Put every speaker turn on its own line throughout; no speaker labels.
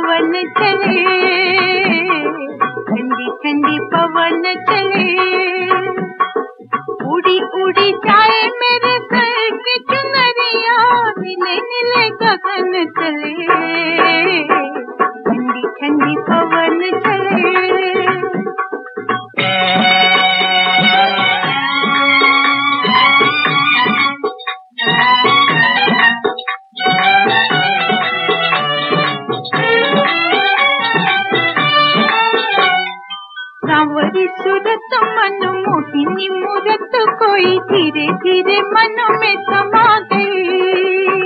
पवन चले, ठंडी ठंडी पवन चले, उड़ी उड़ी जाए मेरे सर की चुनरिया, नीले नीले गगन चले, ठंडी ठंडी पवन चले। सांवरी सूरत मन मोहिनी मूरत कोई धीरे धीरे मन में समा गई,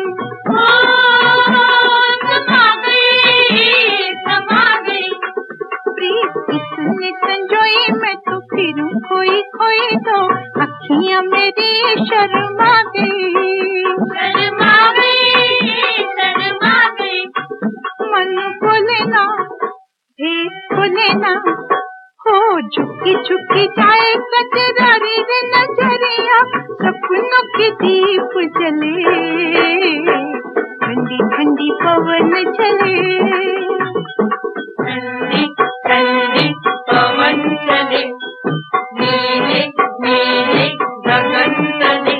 समा गई। प्रीत इसने संजोई मैं तो फिरूं खोई खोई, तो अखियां मेरी शर्मा गई, शर्मा गई, शर्मा गई। मन बोले ना, भेद बोले ना, हो झुकी झुकी जाए कजरारी रे नजरिया, सपनों के दीप जले, ठंडी ठंडी पवन चले, ठंडी ठंडी पवन चले, नीले नीले गगन चले।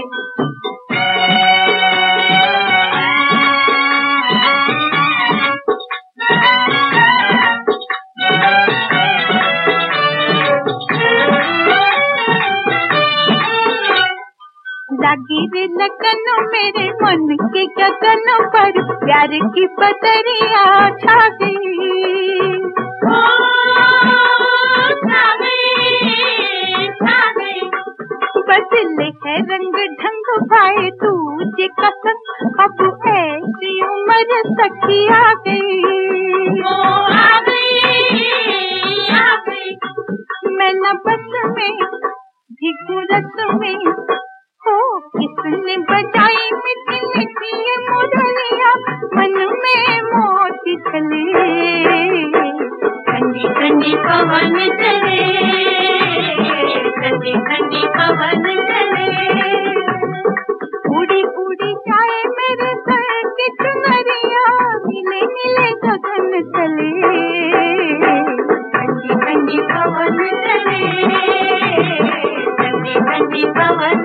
लागी रे लगन मेरे मन के गगन पर, प्यार की बदरिया छा गई, छा गई। बदले है रंग ढंग भाई तुझे कसम, अब ऐसी उम्र सखी आ गई, आ गई, आ गई। मैं न बस में भिगू रस में, हो किसने बजाई मीठी मीठी ये मुरलिया, मन में मौत चले, ठंडी ठंडी पवन चले, ठंडी ठंडी पवन चले, उड़ी उड़ी जाए मेरे सर की चुनरिया, नीले नीले गगन चले, ठंडी ठंडी पवन चले, ठंडी ठंडी पवन